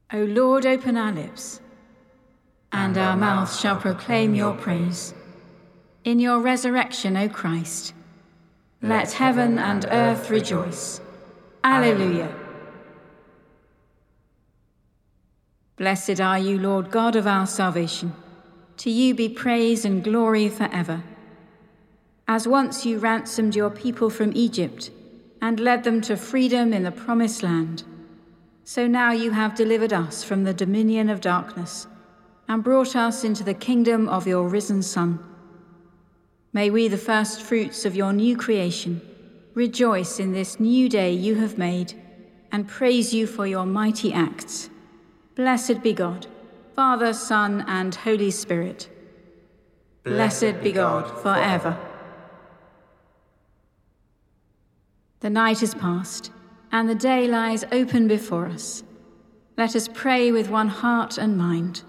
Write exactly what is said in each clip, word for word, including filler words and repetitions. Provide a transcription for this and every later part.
O Lord, open our lips, and our mouths shall proclaim your praise. In your resurrection, O Christ, let heaven and earth rejoice. Alleluia. Blessed are you, Lord God of our salvation. To you be praise and glory forever. As once you ransomed your people from Egypt and led them to freedom in the promised land, so now you have delivered us from the dominion of darkness and brought us into the kingdom of your risen Son. May we, the first fruits of your new creation, rejoice in this new day you have made and praise you for your mighty acts. Blessed be God, Father, Son, and Holy Spirit. Blessed be God forever. The night is past, and the day lies open before us. Let us pray with one heart and mind.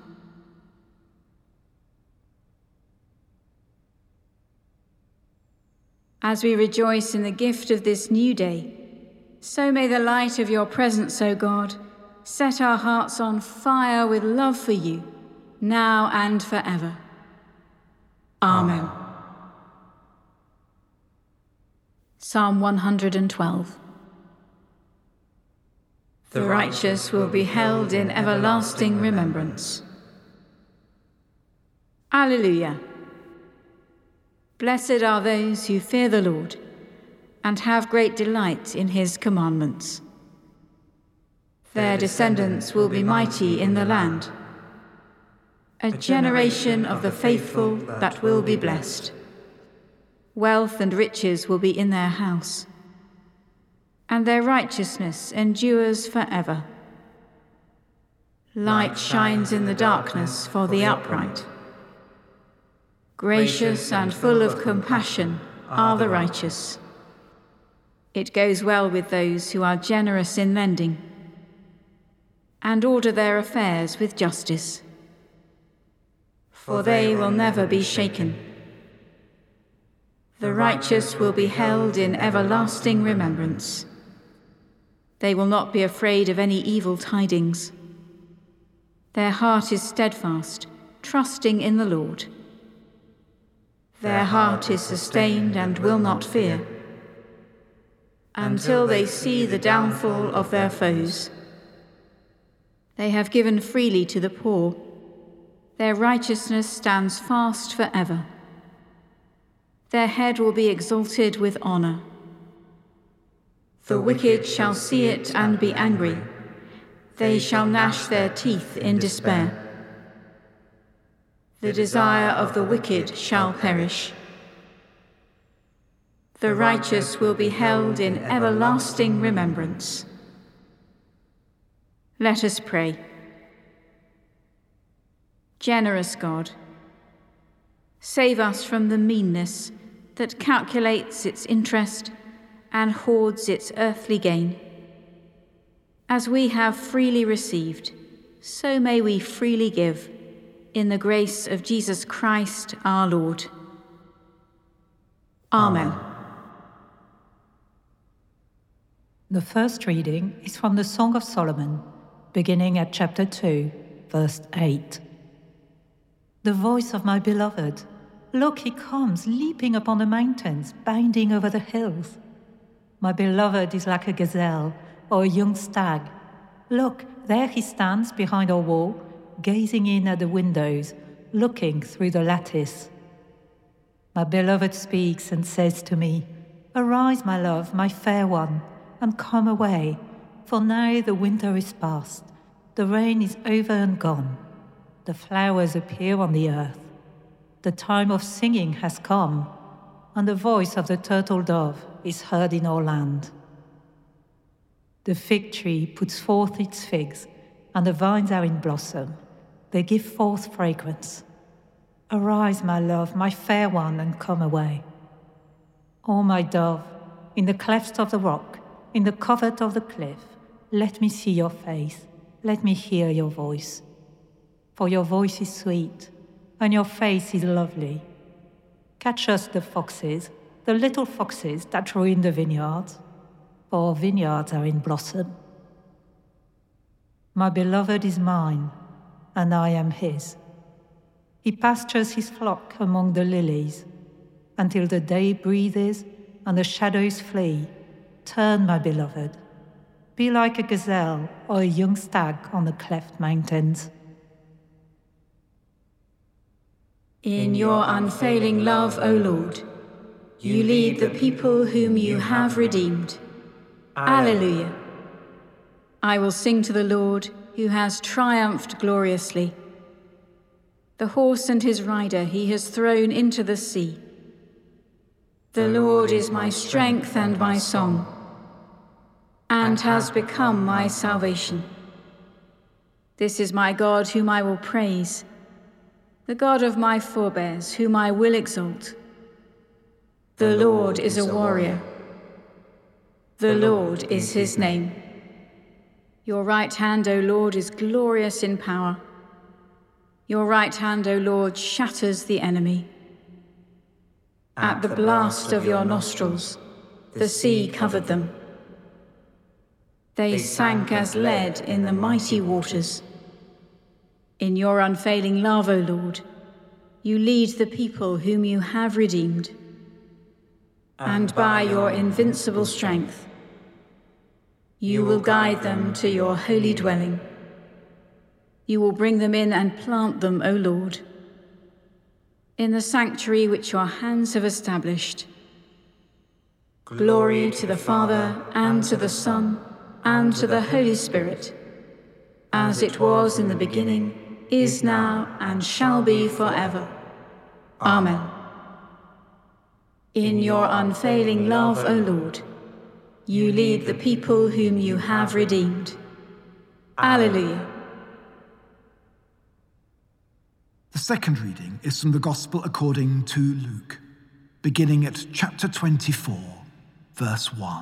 As we rejoice in the gift of this new day, so may the light of your presence, O God, set our hearts on fire with love for you, now and forever. Amen. Amen. Psalm one hundred twelve. The righteous will be held in everlasting remembrance. Alleluia. Blessed are those who fear the Lord and have great delight in his commandments. Their descendants will be mighty in the land, a generation of the faithful that will be blessed. Wealth and riches will be in their house, and their righteousness endures forever. Light shines in the darkness for the upright. Gracious and full of compassion are the righteous. It goes well with those who are generous in lending and order their affairs with justice, for they will never be shaken. The righteous will be held in everlasting remembrance. They will not be afraid of any evil tidings. Their heart is steadfast, trusting in the Lord. Their heart is sustained and will not fear, until they see the downfall of their foes. They have given freely to the poor. Their righteousness stands fast forever. Their head will be exalted with honor. The wicked shall see it and be angry. They shall gnash their teeth in despair. The desire of the wicked shall perish. The righteous will be held in everlasting remembrance. Let us pray. Generous God, save us from the meanness that calculates its interest and hoards its earthly gain. As we have freely received, so may we freely give, in the grace of Jesus Christ our Lord. Amen. The first reading is from the Song of Solomon, beginning at chapter two, verse eight. The voice of my beloved, look, he comes, leaping upon the mountains, bounding over the hills. My beloved is like a gazelle or a young stag. Look, there he stands behind our wall, gazing in at the windows, looking through the lattice. My beloved speaks and says to me, arise, my love, my fair one, and come away, for now the winter is past, the rain is over and gone. The flowers appear on the earth. The time of singing has come, and the voice of the turtle dove is heard in our land. The fig tree puts forth its figs, and the vines are in blossom. They give forth fragrance. Arise, my love, my fair one, and come away. O my dove, in the clefts of the rock, in the covert of the cliff, let me see your face, let me hear your voice. For your voice is sweet, and your face is lovely. Catch us the foxes, the little foxes that ruin the vineyards, for our vineyards are in blossom. My beloved is mine, and I am his. He pastures his flock among the lilies. Until the day breathes and the shadows flee, turn, my beloved. Be like a gazelle or a young stag on the cleft mountains. In your unfailing love, O Lord, you lead the people whom you have redeemed. Alleluia. I will sing to the Lord, who has triumphed gloriously. The horse and his rider he has thrown into the sea. The Lord is my strength and my song, and has become my salvation. This is my God whom I will praise, the God of my forebears whom I will exalt. The Lord is a warrior. The Lord is his name. Your right hand, O Lord, is glorious in power. Your right hand, O Lord, shatters the enemy. At the blast of your nostrils, the sea covered them. They sank as lead in the mighty waters. In your unfailing love, O Lord, you lead the people whom you have redeemed. And by your invincible strength, you will guide them to your holy dwelling. You will bring them in and plant them, O Lord, in the sanctuary which your hands have established. Glory to the Father, and to the Son, and to the Holy Spirit, as it was in the beginning, is now, and shall be forever. Amen. In your unfailing love, O Lord, you lead the people whom you have redeemed. Alleluia. The second reading is from the Gospel according to Luke, beginning at chapter twenty-four, verse one.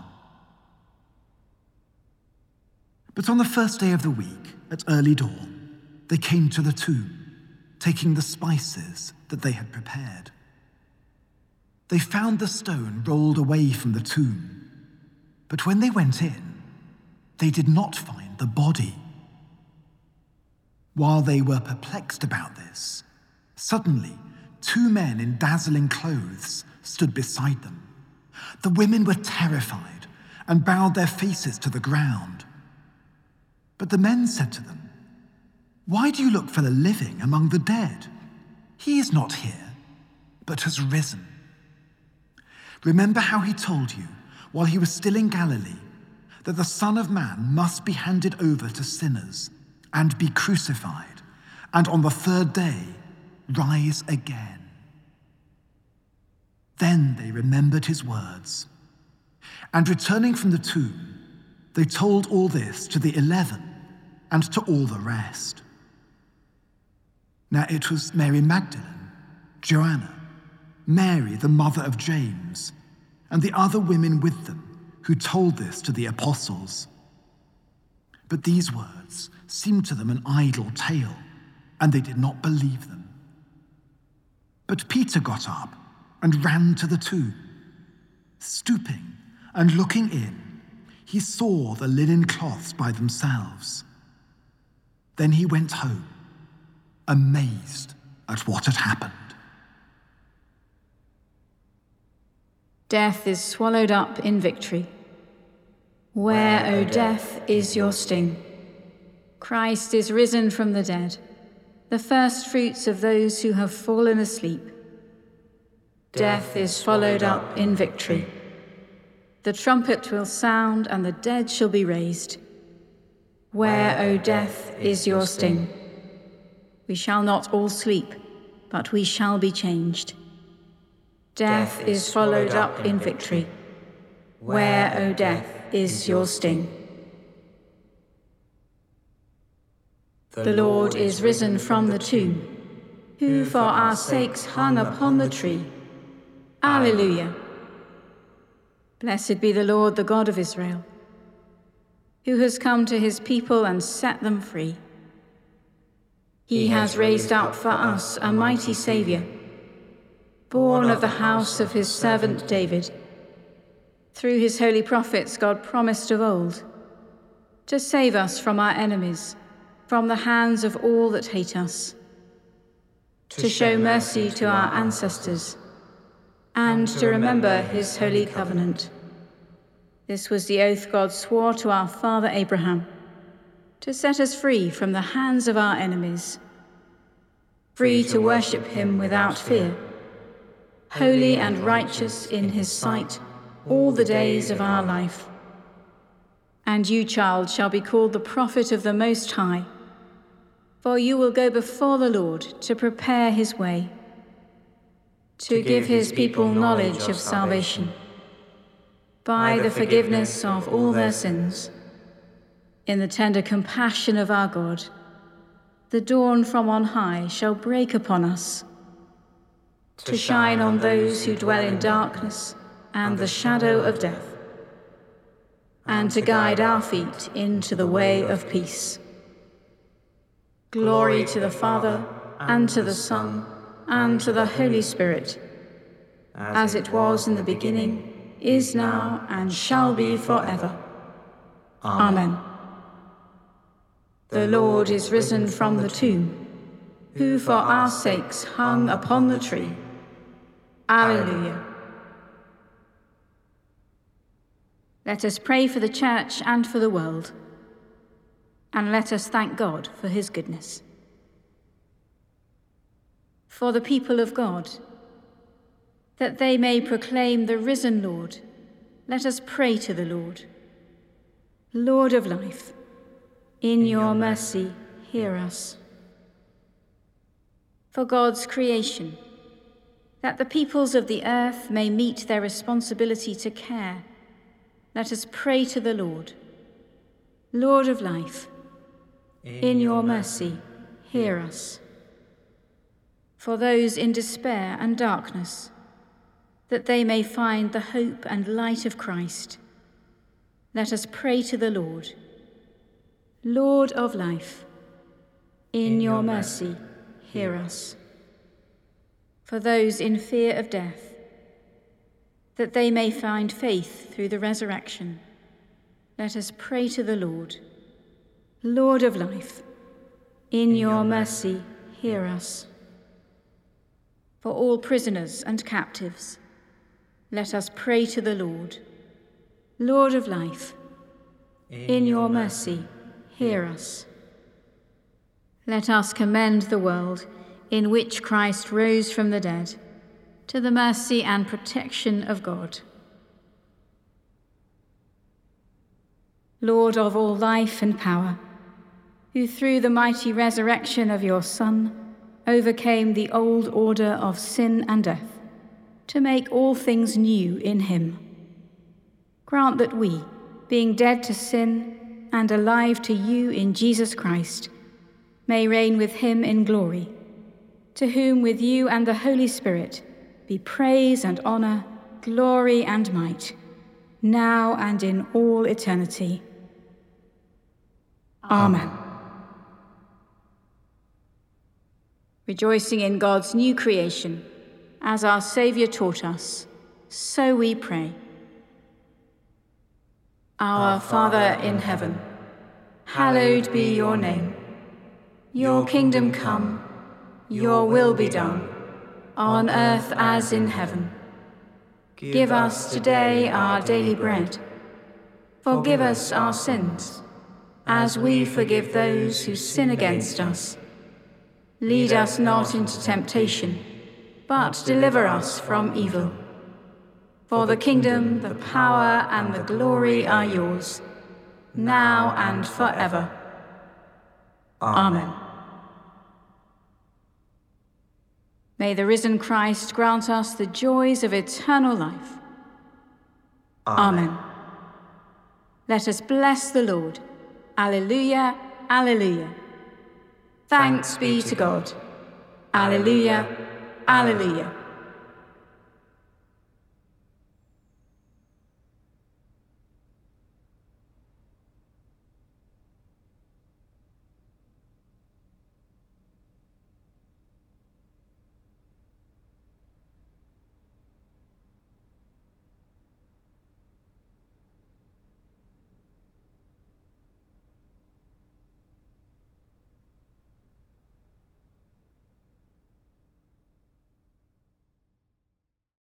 But on the first day of the week, at early dawn, they came to the tomb, taking the spices that they had prepared. They found the stone rolled away from the tomb, but when they went in, they did not find the body. While they were perplexed about this, suddenly two men in dazzling clothes stood beside them. The women were terrified and bowed their faces to the ground. But the men said to them, "Why do you look for the living among the dead? He is not here, but has risen. Remember how he told you, while he was still in Galilee, that the Son of Man must be handed over to sinners and be crucified, and on the third day rise again." Then they remembered his words, and returning from the tomb, they told all this to the eleven and to all the rest. Now it was Mary Magdalene, Joanna, Mary the mother of James, and the other women with them who told this to the apostles. But these words seemed to them an idle tale, and they did not believe them. But Peter got up and ran to the tomb. Stooping and looking in, he saw the linen cloths by themselves. Then he went home, amazed at what had happened. Death is swallowed up in victory. Where, O death, is your sting? Christ is risen from the dead, the first fruits of those who have fallen asleep. Death is swallowed up in victory. The trumpet will sound, and the dead shall be raised. Where, O death, is your sting? We shall not all sleep, but we shall be changed. Death is swallowed up in victory. Where, O death, is your sting? The Lord is risen from the tomb, who for our sakes hung upon the tree. Alleluia. Blessed be the Lord, the God of Israel, who has come to his people and set them free. He has raised up for us a mighty Saviour, born of the house of his servant David. Through his holy prophets God promised of old to save us from our enemies from the hands of all that hate us, to show mercy to our ancestors, and to remember his holy covenant. This was the oath God swore to our father Abraham, to set us free from the hands of our enemies, free to worship him without fear, holy and righteous in his sight all the days of our life. And you, child, shall be called the prophet of the Most High, for you will go before the Lord to prepare his way, to give his people knowledge of salvation, by the forgiveness of all their sins. In the tender compassion of our God, the dawn from on high shall break upon us, to shine on those who dwell in darkness and the shadow of death, and to guide our feet into the way of peace. Glory to the Father, and to the Son, and to the Holy Spirit, as it was in the beginning, is now, and shall be forever. Amen. The Lord is risen from the tomb, who for our sakes hung upon the tree. Alleluia. Let us pray for the Church and for the world, and let us thank God for his goodness. For the people of God, that they may proclaim the risen Lord, let us pray to the Lord. Lord of life, in your mercy, hear us. For God's creation, that the peoples of the earth may meet their responsibility to care, let us pray to the Lord. Lord of life, in your mercy, hear us. For those in despair and darkness, that they may find the hope and light of Christ, let us pray to the Lord. Lord of life, in your mercy, hear us. For those in fear of death, that they may find faith through the resurrection, let us pray to the Lord. Lord of life, in your mercy, hear us. For all prisoners and captives, let us pray to the Lord. Lord of life, in your mercy, hear us. Let us commend the world in which Christ rose from the dead to the mercy and protection of God. Lord of all life and power, who through the mighty resurrection of your Son overcame the old order of sin and death, to make all things new in him, grant that we, being dead to sin and alive to you in Jesus Christ, may reign with him in glory, to whom with you and the Holy Spirit be praise and honor, glory and might, now and in all eternity. Amen. Rejoicing in God's new creation, as our Saviour taught us, so we pray. Our Father in heaven, hallowed be your name. Your kingdom come, your will be done, on earth as in heaven. Give us today our daily bread. Forgive us our sins, as we forgive those who sin against us. Lead us not into temptation, but deliver us from evil. For the kingdom, the power, and the glory are yours, now and forever. Amen. May the risen Christ grant us the joys of eternal life. Amen. Amen. Let us bless the Lord. Alleluia, alleluia. Thanks be to God. Alleluia, alleluia.